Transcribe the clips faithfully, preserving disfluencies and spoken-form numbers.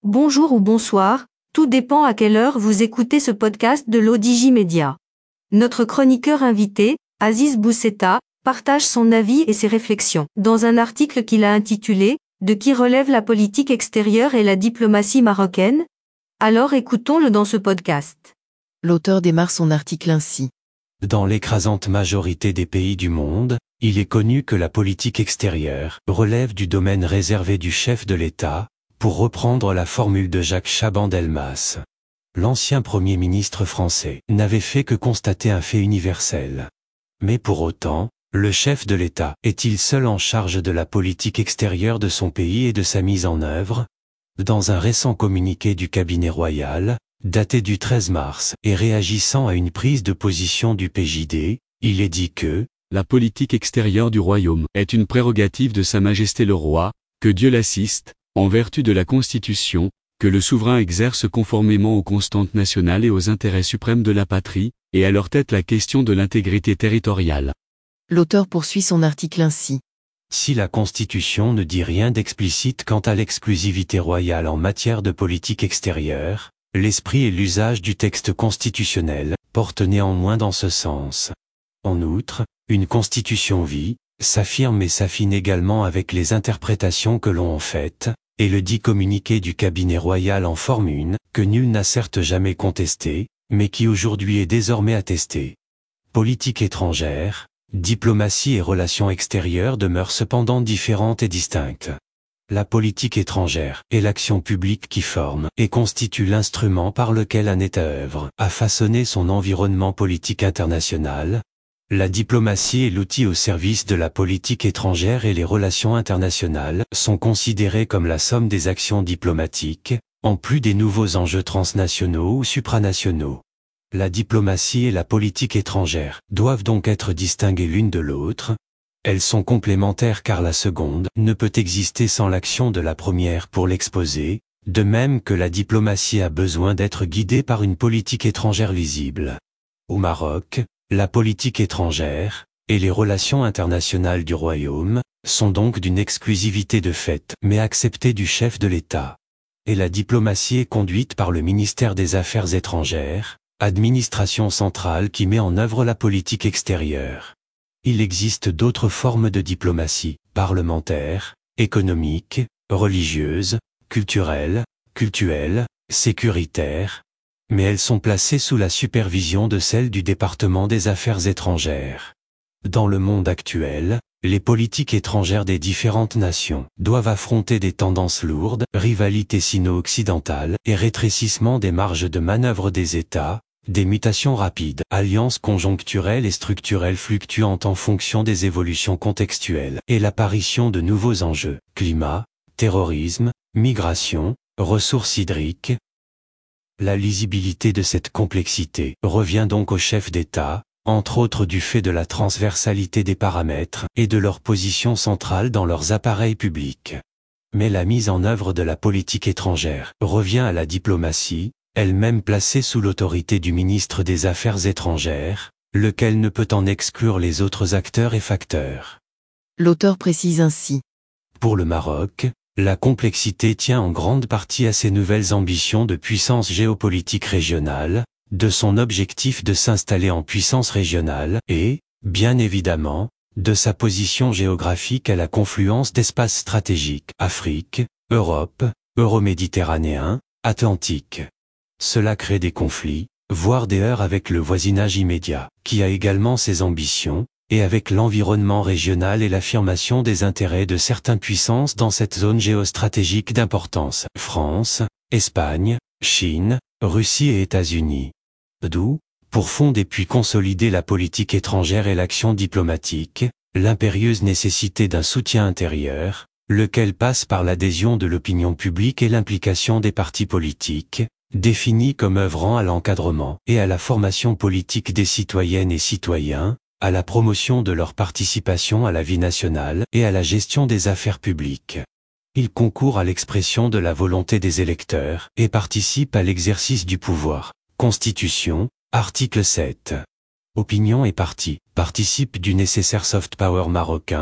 Bonjour ou bonsoir, tout dépend à quelle heure vous écoutez ce podcast de l'Odigi Media. Notre chroniqueur invité, Aziz Bousseta, partage son avis et ses réflexions dans un article qu'il a intitulé « De qui relève la politique extérieure et la diplomatie marocaine ?» Alors écoutons-le dans ce podcast. L'auteur démarre son article ainsi. Dans l'écrasante majorité des pays du monde, il est connu que la politique extérieure relève du domaine réservé du chef de l'État, pour reprendre la formule de Jacques Chaban-Delmas. L'ancien Premier ministre français n'avait fait que constater un fait universel. Mais pour autant, le chef de l'État est-il seul en charge de la politique extérieure de son pays et de sa mise en œuvre ? Dans un récent communiqué du cabinet royal, daté du treize mars et réagissant à une prise de position du P J D, il est dit que « La politique extérieure du royaume est une prérogative de Sa Majesté le Roi, que Dieu l'assiste, en vertu de la Constitution, que le souverain exerce conformément aux constantes nationales et aux intérêts suprêmes de la patrie, et à leur tête la question de l'intégrité territoriale. » L'auteur poursuit son article ainsi. Si la Constitution ne dit rien d'explicite quant à l'exclusivité royale en matière de politique extérieure, l'esprit et l'usage du texte constitutionnel portent néanmoins dans ce sens. En outre, une constitution vit, s'affirme et s'affine également avec les interprétations que l'on en fait, et le dit communiqué du cabinet royal en forme une, que nul n'a certes jamais contesté, mais qui aujourd'hui est désormais attesté. Politique étrangère, diplomatie et relations extérieures demeurent cependant différentes et distinctes. La politique étrangère est l'action publique qui forme et constitue l'instrument par lequel un État œuvre à façonner son environnement politique international. La diplomatie et l'outil au service de la politique étrangère et les relations internationales sont considérés comme la somme des actions diplomatiques, en plus des nouveaux enjeux transnationaux ou supranationaux. La diplomatie et la politique étrangère doivent donc être distinguées l'une de l'autre. Elles sont complémentaires car la seconde ne peut exister sans l'action de la première pour l'exposer, de même que la diplomatie a besoin d'être guidée par une politique étrangère lisible. Au Maroc, la politique étrangère et les relations internationales du royaume sont donc d'une exclusivité de fait, mais acceptée du chef de l'État. Et la diplomatie est conduite par le ministère des Affaires étrangères, administration centrale qui met en œuvre la politique extérieure. Il existe d'autres formes de diplomatie, parlementaire, économique, religieuse, culturelle, cultuelle, sécuritaire, mais elles sont placées sous la supervision de celle du département des Affaires étrangères. Dans le monde actuel, les politiques étrangères des différentes nations doivent affronter des tendances lourdes, rivalité sino-occidentale et rétrécissement des marges de manœuvre des États, des mutations rapides, alliances conjoncturelles et structurelles fluctuantes en fonction des évolutions contextuelles, et l'apparition de nouveaux enjeux, climat, terrorisme, migration, ressources hydriques. La lisibilité de cette complexité revient donc aux chefs d'État, entre autres du fait de la transversalité des paramètres et de leur position centrale dans leurs appareils publics. Mais la mise en œuvre de la politique étrangère revient à la diplomatie, elle-même placée sous l'autorité du ministre des Affaires étrangères, lequel ne peut en exclure les autres acteurs et facteurs. L'auteur précise ainsi. Pour le Maroc, la complexité tient en grande partie à ses nouvelles ambitions de puissance géopolitique régionale, de son objectif de s'installer en puissance régionale et, bien évidemment, de sa position géographique à la confluence d'espaces stratégiques Afrique, Europe, Euroméditerranéen, Atlantique. Cela crée des conflits, voire des heurts avec le voisinage immédiat, qui a également ses ambitions, et avec l'environnement régional et l'affirmation des intérêts de certaines puissances dans cette zone géostratégique d'importance, France, Espagne, Chine, Russie et États-Unis. D'où, pour fonder puis consolider la politique étrangère et l'action diplomatique, l'impérieuse nécessité d'un soutien intérieur, lequel passe par l'adhésion de l'opinion publique et l'implication des partis politiques, définis comme œuvrant à l'encadrement et à la formation politique des citoyennes et citoyens, à la promotion de leur participation à la vie nationale et à la gestion des affaires publiques. Il concourt à l'expression de la volonté des électeurs et participe à l'exercice du pouvoir. Constitution, article sept. Opinion et partis participent du nécessaire soft power marocain,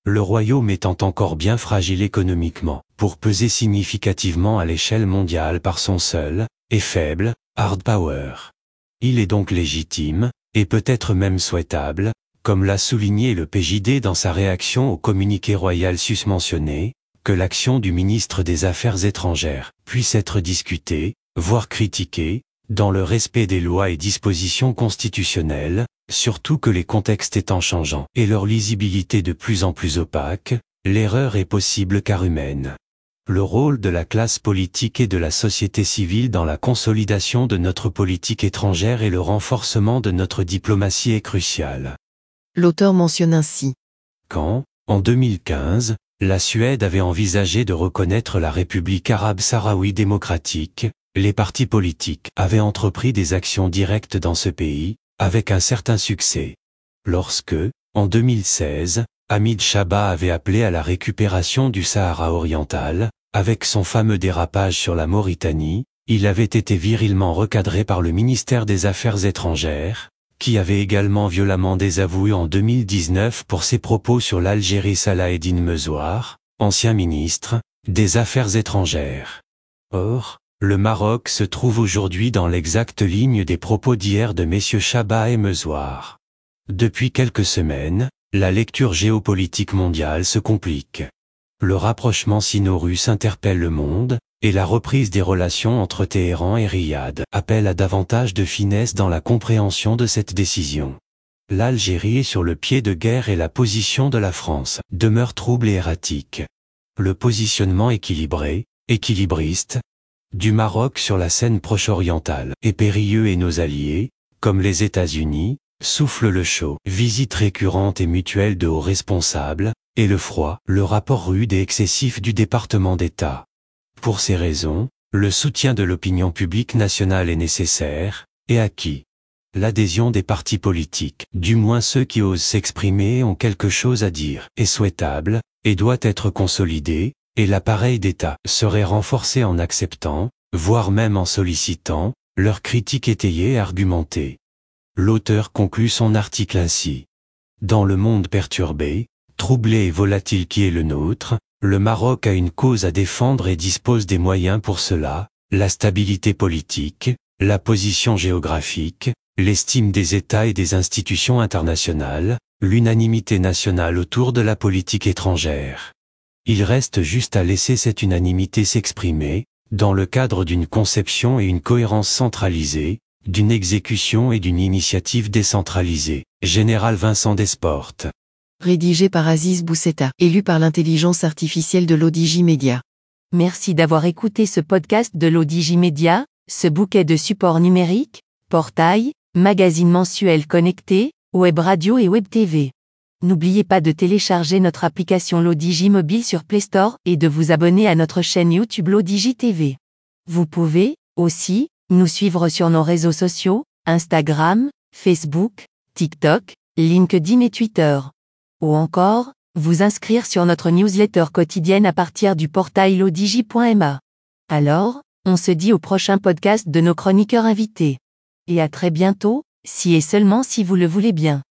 Le royaume étant encore bien fragile économiquement, pour peser significativement à l'échelle mondiale par son seul, et faible, hard power. Il est donc légitime, et peut-être même souhaitable, comme l'a souligné le P J D dans sa réaction au communiqué royal susmentionné, que l'action du ministre des Affaires étrangères puisse être discutée, voire critiquée, dans le respect des lois et dispositions constitutionnelles, surtout que les contextes étant changeants et leur lisibilité de plus en plus opaque, l'erreur est possible car humaine. Le rôle de la classe politique et de la société civile dans la consolidation de notre politique étrangère et le renforcement de notre diplomatie est crucial. L'auteur mentionne ainsi. Quand, en deux mille quinze, la Suède avait envisagé de reconnaître la République arabe sahraoui démocratique, les partis politiques avaient entrepris des actions directes dans ce pays, avec un certain succès. Lorsque, en deux mille seize, Hamid Chaba avait appelé à la récupération du Sahara oriental, avec son fameux dérapage sur la Mauritanie, il avait été virilement recadré par le ministère des Affaires étrangères, qui avait également violemment désavoué en deux mille dix-neuf pour ses propos sur l'Algérie Salah Eddine Mezouar, ancien ministre des Affaires étrangères. Or, le Maroc se trouve aujourd'hui dans l'exacte ligne des propos d'hier de messieurs Chaba et Mezouar. Depuis quelques semaines, la lecture géopolitique mondiale se complique. Le rapprochement sino-russe interpelle le monde, et la reprise des relations entre Téhéran et Riyad appelle à davantage de finesse dans la compréhension de cette décision. L'Algérie est sur le pied de guerre et la position de la France demeure trouble et erratique. Le positionnement équilibré, équilibriste, du Maroc sur la scène proche-orientale est périlleux et nos alliés, comme les États-Unis, soufflent le chaud, visite récurrente et mutuelle de hauts responsables, et le froid, le rapport rude et excessif du département d'État. Pour ces raisons, le soutien de l'opinion publique nationale est nécessaire, et acquis. L'adhésion des partis politiques, du moins ceux qui osent s'exprimer et ont quelque chose à dire, est souhaitable, et doit être consolidée, et l'appareil d'État serait renforcé en acceptant, voire même en sollicitant, leurs critiques étayées et argumentées. L'auteur conclut son article ainsi. Dans le monde perturbé, troublé et volatile qui est le nôtre, le Maroc a une cause à défendre et dispose des moyens pour cela, la stabilité politique, la position géographique, l'estime des États et des institutions internationales, l'unanimité nationale autour de la politique étrangère. Il reste juste à laisser cette unanimité s'exprimer, dans le cadre d'une conception et une cohérence centralisée, d'une exécution et d'une initiative décentralisée. Général Vincent Desportes. Rédigé par Aziz Bousseta, élu par l'intelligence artificielle de l'O D J Média. Merci d'avoir écouté ce podcast de l'O D J Média, ce bouquet de supports numériques, portail, magazine mensuel connecté, web radio et web T V. N'oubliez pas de télécharger notre application l'O D J mobile sur Play Store et de vous abonner à notre chaîne YouTube l'O D J T V. Vous pouvez, aussi, nous suivre sur nos réseaux sociaux, Instagram, Facebook, TikTok, LinkedIn et Twitter. Ou encore, vous inscrire sur notre newsletter quotidienne à partir du portail lodj point m a. Alors, on se dit au prochain podcast de nos chroniqueurs invités. Et à très bientôt, si et seulement si vous le voulez bien.